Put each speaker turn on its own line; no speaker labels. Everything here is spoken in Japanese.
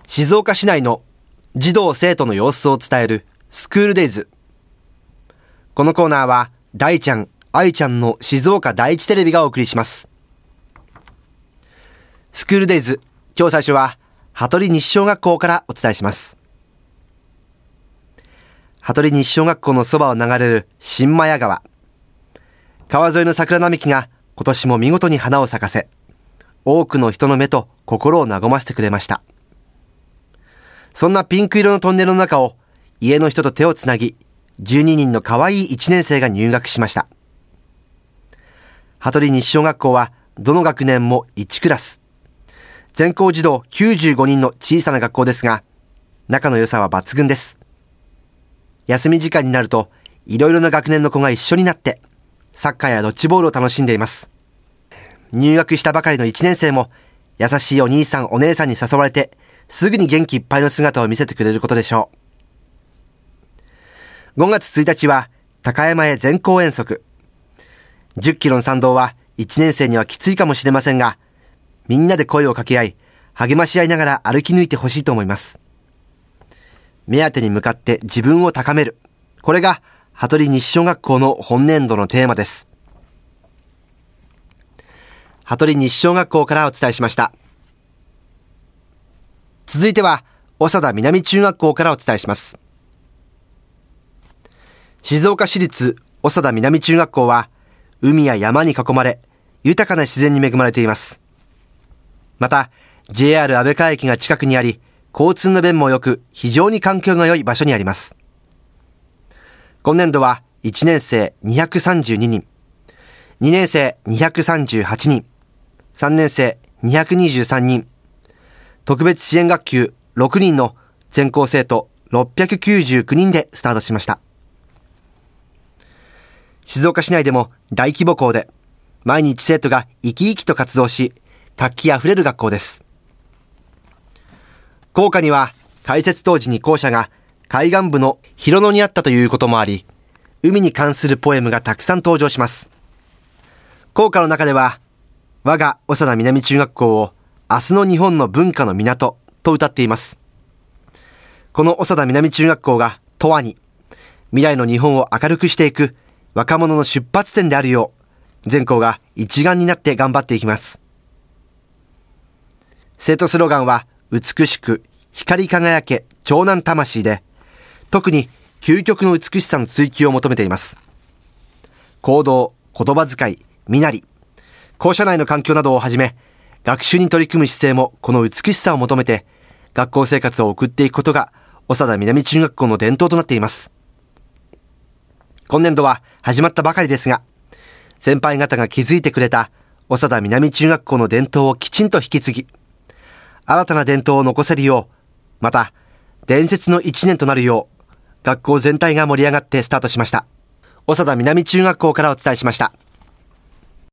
静岡市内の児童生徒の様子を伝えるスクールデイズ。このコーナーは大ちゃん、愛ちゃんの静岡第一テレビがお送りします。スクールデイズ、今日最初は羽鳥西小学校からお伝えします。羽鳥西小学校のそばを流れる新間谷川。川沿いの桜並木が今年も見事に花を咲かせ、多くの人の目と心を和ませてくれました。そんなピンク色のトンネルの中を家の人と手をつなぎ、12人の可愛い1年生が入学しました。羽鳥西小学校はどの学年も1クラス。全校児童95人の小さな学校ですが、仲の良さは抜群です。休み時間になると、いろいろな学年の子が一緒になって、サッカーやドッジボールを楽しんでいます。入学したばかりの1年生も、優しいお兄さんお姉さんに誘われて、すぐに元気いっぱいの姿を見せてくれることでしょう。5月1日は、高山へ全校遠足。10キロの参道は、1年生にはきついかもしれませんが、みんなで声を掛け合い、励まし合いながら歩き抜いてほしいと思います。目当てに向かって自分を高める。これが、羽鳥西小学校の本年度のテーマです。羽鳥西小学校からお伝えしました。続いては、長田南中学校からお伝えします。静岡市立長田南中学校は、海や山に囲まれ、豊かな自然に恵まれています。また、JR 安倍川駅が近くにあり、交通の便も良く、非常に環境が良い場所にあります。今年度は、1年生232人、2年生238人、3年生223人、特別支援学級6人の全校生徒699人でスタートしました。静岡市内でも大規模校で、毎日生徒が生き生きと活動し、活気あふれる学校です。校歌には、開設当時に校舎が海岸部の広野にあったということもあり、海に関するポエムがたくさん登場します。校歌の中では、我が長田南中学校を明日の日本の文化の港と歌っています。この長田南中学校が永遠に未来の日本を明るくしていく若者の出発点であるよう、全校が一丸になって頑張っていきます。生徒スローガンは、美しく光り輝け長男魂で、特に究極の美しさの追求を求めています。行動、言葉遣い、身なり、校舎内の環境などをはじめ、学習に取り組む姿勢もこの美しさを求めて、学校生活を送っていくことが、長田南中学校の伝統となっています。今年度は始まったばかりですが、先輩方が築いてくれた長田南中学校の伝統をきちんと引き継ぎ、新たな伝統を残せるよう、また、伝説の一年となるよう、学校全体が盛り上がってスタートしました。長田南中学校からお伝えしました。